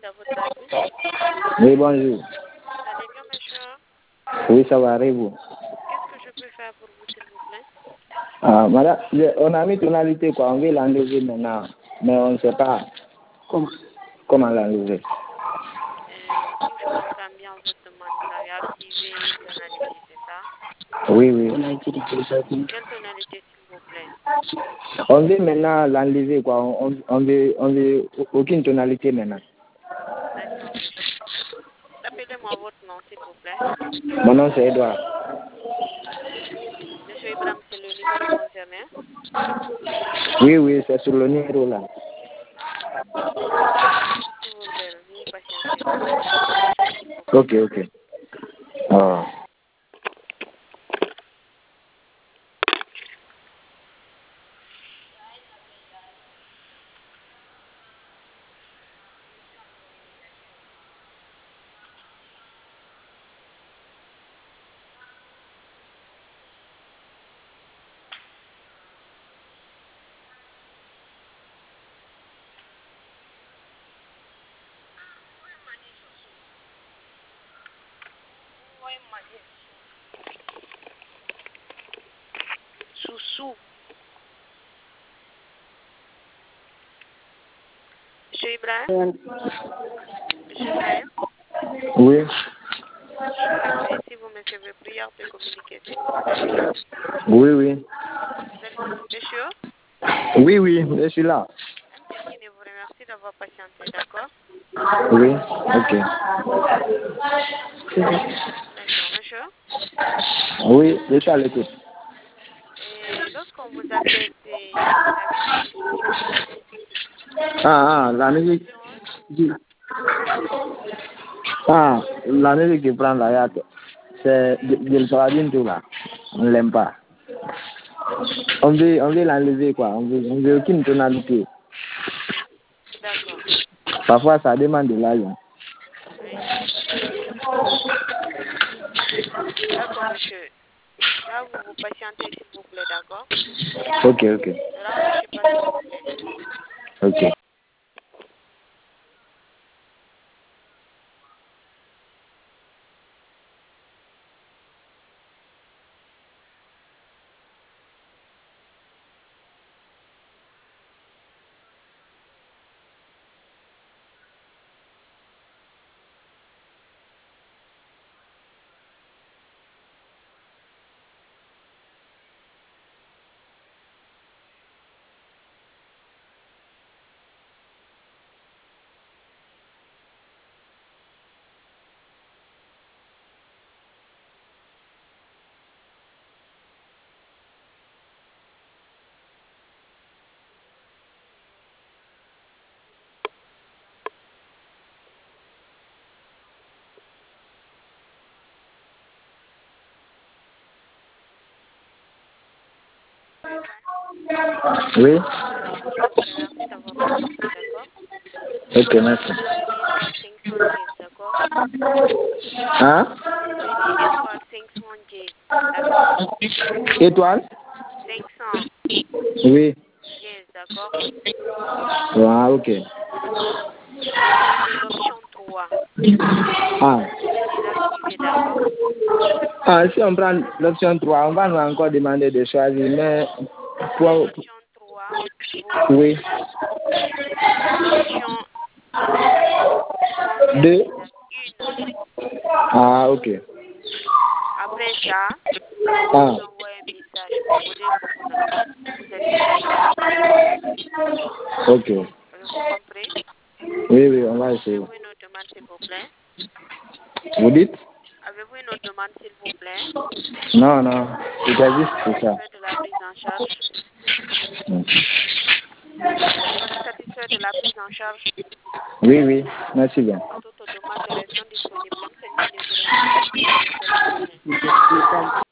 à votre avis. Oui, bonjour. Vous allez bien, monsieur? Oui, ça va, arrive-vous. Qu'est-ce que je peux faire pour vous, s'il vous plaît? Madame, on a mis tonalité, quoi. On veut l'enlever maintenant, mais on ne sait pas comment l'enlever. Si je comprends bien votre demande, vous avez activé tonalité, c'est ça? Oui, oui. Quelle tonalité, s'il vous plaît? On veut maintenant l'enlever, quoi. On veut aucune tonalité maintenant. D'accord, monsieur. Rappelez-moi votre nom, s'il vous plaît. Mon nom, c'est Edouard. Monsieur Ibrahim, c'est le numéro concerné? Oui, oui, c'est sur le numéro là. S'il vous plaît, vous patientez. S'il vous plaît. Ok, ok. Ah. Soussou. Monsieur Ibrahim? Monsieur Ibrahim? Oui. Je vérifie si vous me servez prière de communiquer, s'il vous plaît. Oui, oui. Monsieur? Oui, oui, je suis là. MTN vous remercie d'avoir patienté, d'accord? Oui, ok. D'accord, monsieur? Oui, je suis à l'écoute. Et lorsqu'on vous appelle, c'est la musique qui fonctionne pas. La musique. Ou... La musique qui prend la yacht. C'est le paradis tout là. On ne l'aime pas. On veut l'enlever quoi. On veut aucune tonalité. D'accord. Parfois ça demande de l'argent. Oui. D'accord, monsieur. Là, vous patientez, s'il vous plaît, d'accord? Ok, ok. Ne raccrochez pas, s'il vous plaît. Ok. Oui. MTN vous remercie d'avoir patienté, d'accord? Ok, merci. Veuillez étoile 510, d'accord? Veuillez étoile 510, d'accord? Étoile? 500, Oui. yes, d'accord? Ok. Demandez l'option 3 Ah. et désactiver, d'accord? Si on prend l'option 3 on va nous encore demander de choisir, mais Demandez pour... l'option 3 vous Oui. l'option 2 concerne 2. Ok. Après ça, on Ah. vous envoie un message pour vous dire que vous êtes déjà identifié. Ok. Avez-vous compris? Oui, oui, on va essayer. Avez-vous une autre demande, s'il vous plaît? Vous dites? Avez-vous une autre demande, s'il vous plaît? Non, non. C'était juste pour ça. Satisfait de la prise en charge? Mm. Êtes-vous satisfait de la prise en charge? Oui, oui. Merci bien. Pour toute demande, restons disponibles. MTN vous remercie. Passez une excellente journée.